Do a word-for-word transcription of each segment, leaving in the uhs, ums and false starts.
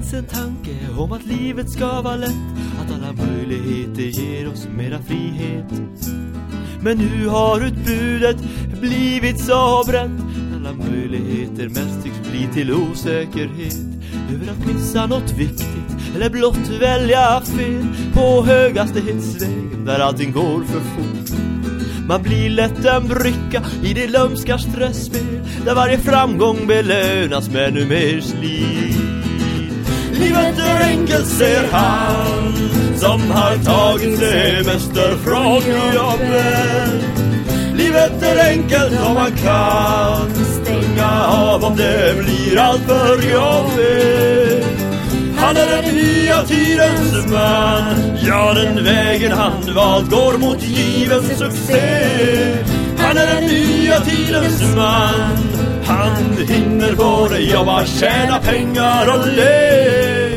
finns en tanke om att livet ska vara lätt, att alla möjligheter ger oss mera frihet. Men nu har utbudet blivit så brett, alla möjligheter mest tycks bli till osäkerhet. Över att missa något viktigt eller blott välja fel på höghastighetsvägen där allting går för fort. Man blir lätt en bricka i det lömska stressspel där varje framgång belönas med nu mer slit. Livet är enkelt, säger han som har tagit semester från jobbet. Livet är enkelt om man kan stänga av om det blir allt för jobbigt. Han är den nya tidens man, ja den vägen han valt går mot given succé. Han är den nya tidens man, han hinner både jobba, tjäna pengar och le.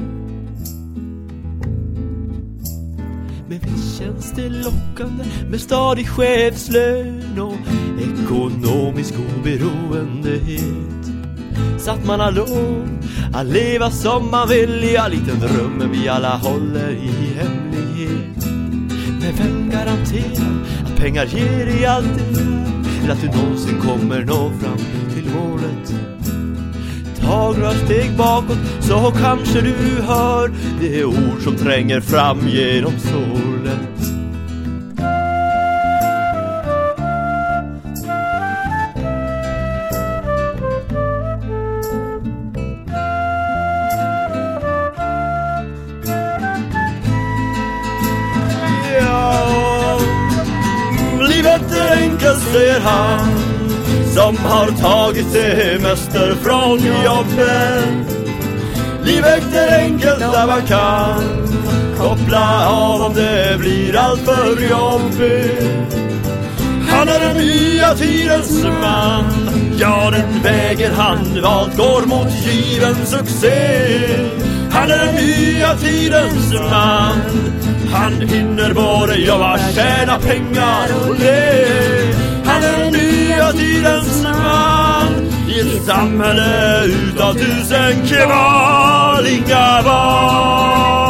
Men visst känns det lockande med stadig chefslön och ekonomisk oberoendehet. Så att man har lov att leva som man vill i en liten dröm vi alla håller i hemlighet. Men vem garanterar att pengar ger dig allt det där, eller att du någonsin kommer nå fram till målet? Tag några steg bakåt så kanske du hör det ord som tränger fram genom sålet. Säger han som har tagit semester från jobbet. Livet är enkelt där man kan koppla av om det blir allt för jobbigt. Han är den nya tidens man, ja den vägen han valt går mot given succé. Han är den nya tidens man, han hinner både jobba, tjäna pengar och le. Han är den nya tidens man i ett samhälle utav tusen kval, inga val.